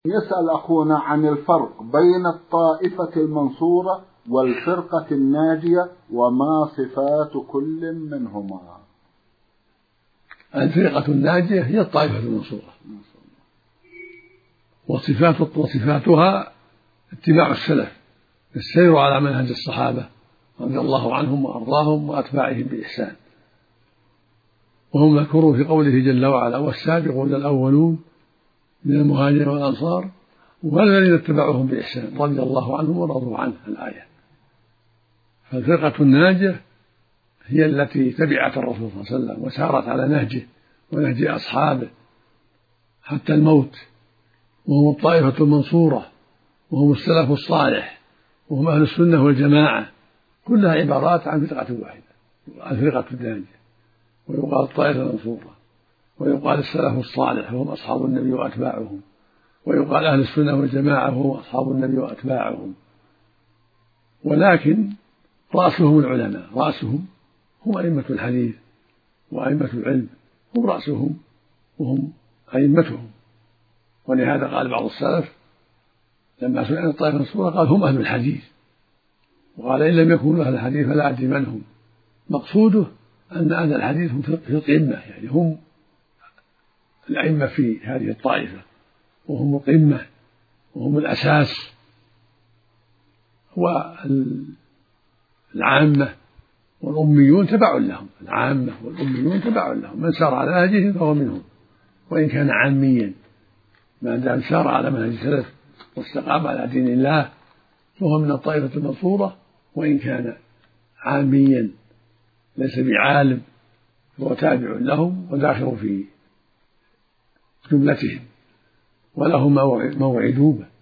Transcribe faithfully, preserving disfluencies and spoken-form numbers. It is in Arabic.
يسأل أخونا عن الفرق بين الطائفة المنصورة والفرقة الناجية وما صفات كل منهما. الفرقة الناجية هي الطائفة المنصورة، وصفات وصفاتها اتباع السلف، السير على منهج الصحابة رضي الله عنهم وأرضاهم وأتباعهم بإحسان، وهم مذكورون في قوله جل وعلا: والسابقون الأولون من المهاجرين والأنصار والذين اتبعوهم بإحسان رضي الله عنهم ورضوا عنه. الآية. فالفرقة الناجية هي التي تبعت الرسول صلى الله عليه وسلم وسارت على نهجه ونهج أصحابه حتى الموت، وهم الطائفة المنصورة، وهم السلف الصالح، وهم أهل السنة والجماعة، كلها عبارات عن فرقة واحدة، الفرقة الناجية، ويقال الطائفة المنصورة، ويقال السلف الصالح وهم أصحاب النبي وأتباعهم، ويقال أهل السنة والجماعة وهم أصحاب النبي وأتباعهم. ولكن رأسهم العلماء، رأسهم هم أئمة الحديث وأئمة العلم، هم رأسهم وهم أئمتهم. ولهذا قال بعض السلف لما سئل عن الطائفة المنصورة قال: هم أهل الحديث، وقال: إن لم يكونوا أهل الحديث فلا أدري من هم. مقصوده أن أهل الحديث هم في القمة، يعني هم الأئمة في هذه الطائفة، وهم القمة وهم الأساس، والعامة والأميون تبع لهم، العامة والأميون تبع لهم، من سار على نهجهم فهو منهم وإن كان عاميا، ما دام سار على منهج السلف واستقام على دين الله فهو من الطائفة المنصورة، وإن كان عاميا ليس بعالم فهو تابع لهم وداخل في جملتهم، وله موعدوبة